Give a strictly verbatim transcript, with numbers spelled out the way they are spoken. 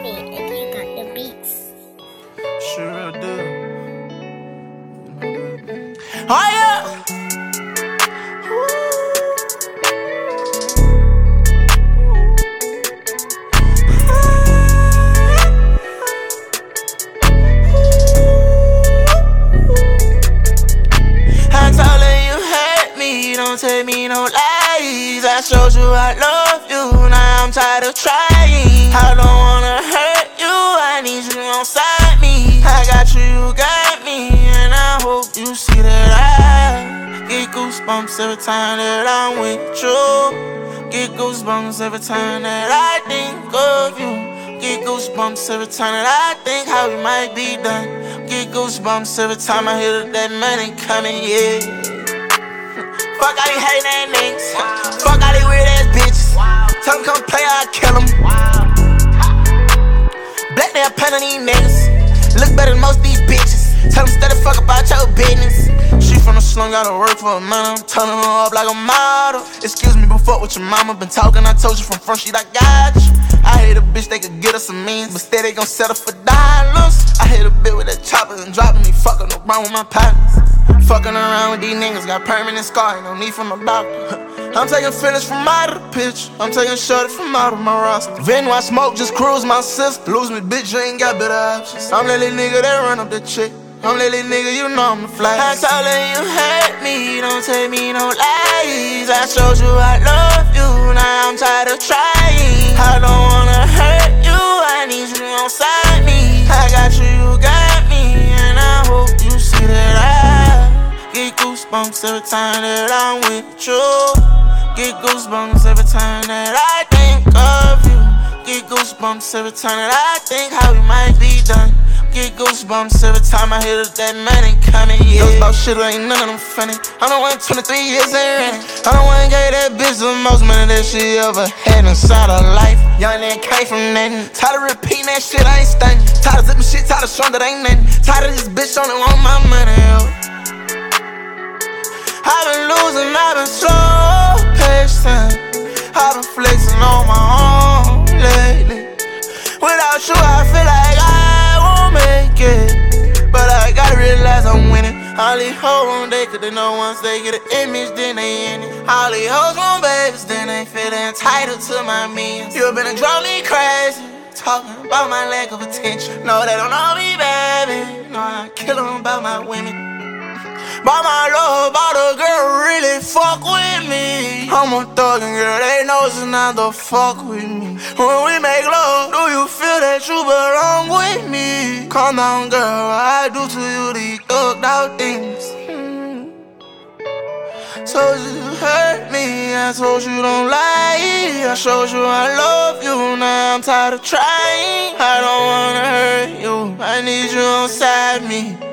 Tommy, and you got the beats. Sure do. Oh yeah! I told her you hurt me, don't tell me no lies. I showed you I love you, now I'm tired of trying. I don't wanna hurt you, I need you on side me. I got you, you got me, and I hope you see that I get goosebumps every time that I'm with you. Get goosebumps every time that I think of you. Get goosebumps every time that I think how we might be done. Get goosebumps every time I hear that money coming, yeah. Fuck all these hating ass niggas. Fuck all these weird ass bitches. Tell them come play, I kill them. Black nail paint on these niggas. Look better than most of these bitches. Tell them steady fuck about your business. She from the slum, gotta work for a man. I'm turning her up like a model. Excuse me, but fuck with your mama. Been talking, I told you from front sheet, I got you. I hate a bitch, they could get us some means, but still they gon' settle for dollars. I hit a bit with that chopper and dropping me, fucking around with my partners. Fucking around with these niggas, got permanent scar, ain't no need from a doctor. I'm taking finish from out of the pitch, I'm taking shorty from out of my roster. Venue I smoke, just cruise my sister. Lose me, bitch, you ain't got better options. I'm that little nigga that run up the chick. I'm that little nigga, you know I'm the fly. I told her you hurt me, don't tell me no lies. I showed you I love you, now I'm tired of trying. I don't wanna hurt you, I need you on side me. I got you, you got me, and I hope you see that I get goosebumps every time that I'm with you. Get goosebumps every time that I think of you. Get goosebumps every time that I think how we might be done. Get goosebumps every time I hear that money coming, yeah. Those about shit ain't none of them funny. I'm the one twenty-three years ain't running. I'm the one gave that bitch the most money that she ever had inside her life. Young nigga came from nothing. Tired of repeating that shit, I ain't stunning. Tired of zipping shit, tired of showing that ain't nothing. Tired of this bitch only want my money, yo. I've been losing, I've been slow patient. I've been flexing on my own lately. Without you, I feel like I won't make it, but I gotta realize I'm winning. All these hoes on they, cause they know once they get an image, then they in it. All these hoes want babies, then they feel entitled to my means. You been drive me crazy, talking about my lack of attention. No, they don't know me, baby. No, I kill them about my women. By my love, about a girl really fuck with me. I'm a thug and girl, they know it's not the fuck with me. When we make love, do you feel that you belong with me? Calm down, girl, I do to you these thugged out things. hmm. So you hurt me, I told you don't lie. I showed you I love you, now I'm tired of trying. I don't wanna hurt you, I need you on side me.